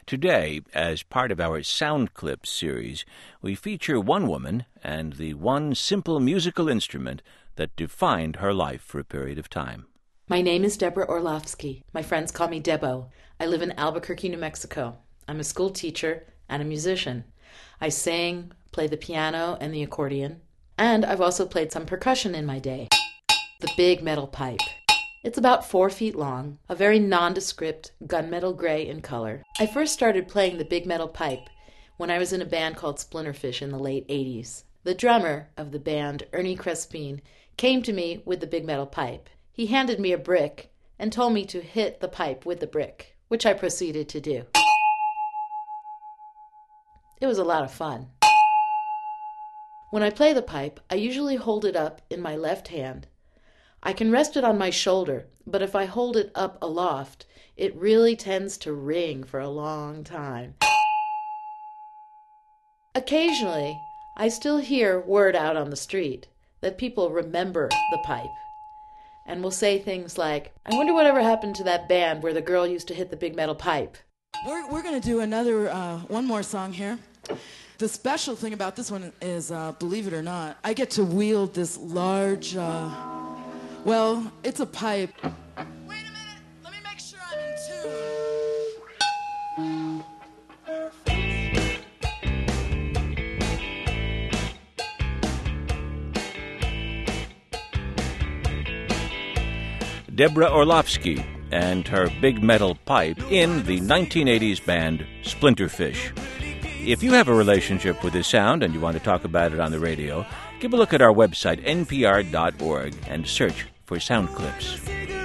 Today, as part of our Sound Clips series, we feature one woman and the one simple musical instrument that defined her life for a period of time. My name is Deborah Orlovsky. My friends call me Debo. I live in Albuquerque, New Mexico. I'm a school teacher and a musician. I sing, play the piano and the accordion, and I've also played some percussion in my day. The big metal pipe. It's about 4 feet long, a very nondescript gunmetal gray in color. I first started playing the big metal pipe when I was in a band called Splinterfish in the late 80s. The drummer of the band, Ernie Crespin, came to me with the big metal pipe. He handed me a brick and told me to hit the pipe with the brick, which I proceeded to do. It was a lot of fun. When I play the pipe, I usually hold it up in my left hand. I can rest it on my shoulder, but if I hold it up aloft, it really tends to ring for a long time. Occasionally, I still hear word out on the street that people remember the pipe and will say things like, "I wonder whatever happened to that band where the girl used to hit the big metal pipe." We're going to do one more song here. The special thing about this one is, believe it or not, I get to wield this large, it's a pipe. Wait a minute, let me make sure I'm in tune. Deborah Orlovsky and her big metal pipe in the 1980s band Splinterfish. If you have a relationship with this sound and you want to talk about it on the radio, give a look at our website, npr.org, and search for Sound Clips.